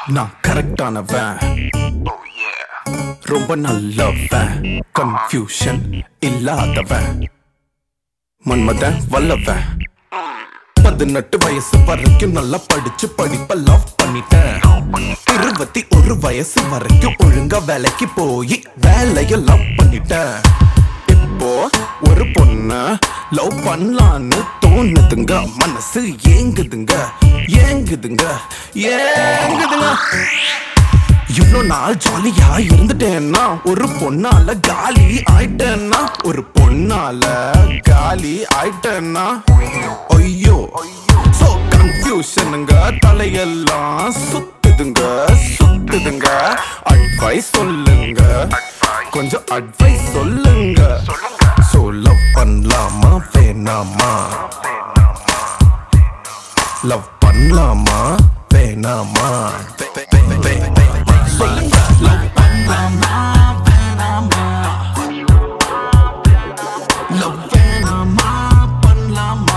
நான் கரெக்டானவன், ரொம்ப நல்லவன், கன்ஃபியூஷன் இல்லாதவன், மன்மதன் வல்லவன். 18 வயசு வரைக்கும் நல்லா படிச்சு படிப்ப லவ் பண்ணிட்டேன். 21 வயசு வரைக்கும் ஒழுங்கா வேலைக்கு போய் வேலைய லவ் பண்ணிட்டேன். இப்போ ஒரு பொண்ண லவ் பண்ணலான்னு தோணுதுங்க, மனசு ஏங்குதுங்க ஏங்குதுங்க ஏங்குதுங்க. இவ்வளோ நாள் ஜாலியா இருந்துட்டேன்னா ஒரு பொண்ணால காலி ஆயிட்டேன்னா, ஒரு பொண்ணால காலி ஆயிட்டேன்னா ஐயோ சோ கன்ஃபியூஷனுங்க, தலையெல்லாம் சுத்துதுங்க சுத்துதுங்க. அட்வைஸ் சொல்லுங்க, கொஞ்சம் அட்வைஸ் சொல்லுங்க. சோ லவ் பண்ணலாமா வேணாமா, லவ் பண்ணலாமா வேணாமா, சொல்லுங்க. லவ் பண்ணலாமா வேணாமா, லவ் வேணாமா பண்ணலாமா,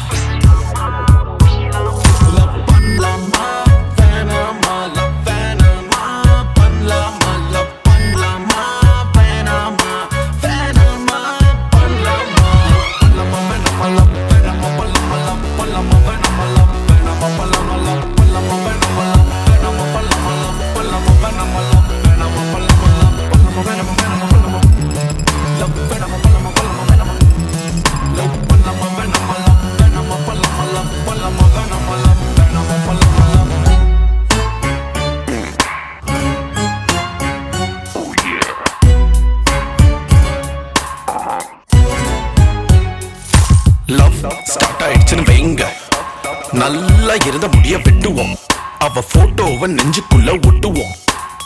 லவ் பண்ணலாமா வேணாமா, லவ் வேணாமா பண்ணலாமா, லவ் பண்ணலாமா வேணாமா வேணாமா பண்ணலாமா, பண்ணலாமா வேணாமா, லவ் வேணாமா பண்ணலாமா, லவ் பண்ணலாமா வேணாமா, லவ் வேணாமா பண்ணலாமா, லவ் பண்ணலாமா வேணாமா, லவ் வேணாமா பண்ணலாமா, லவ் ஸ்டார்ட் ஆயிடுச்சுன்னு வைங்க, நல்லா இருந்த முடிய வெட்டுவோம், அவ போட்டோவை நெஞ்சுக்குள்ள ஒட்டுவோம்.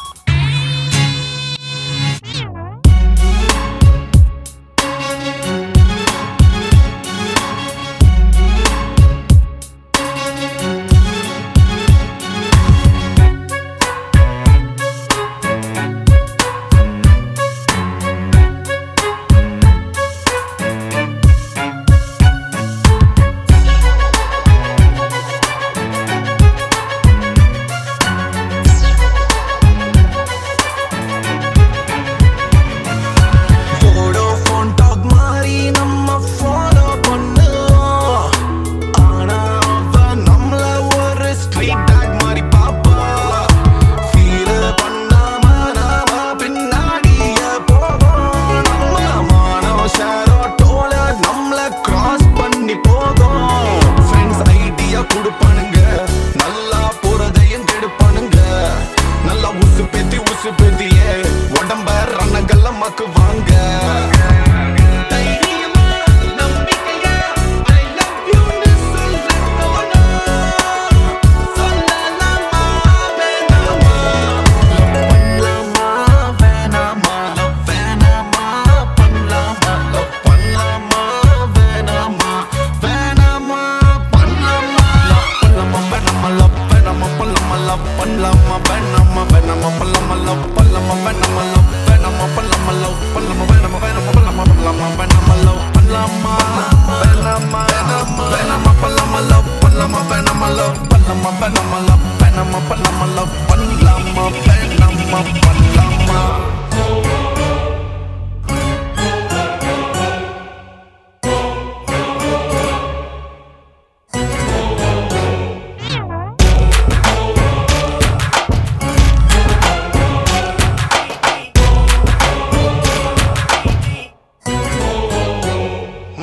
உடம்ப ரணங்கல்ல மக்கு வாங்க.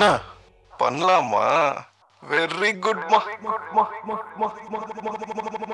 பண்ணலாமா? Very good.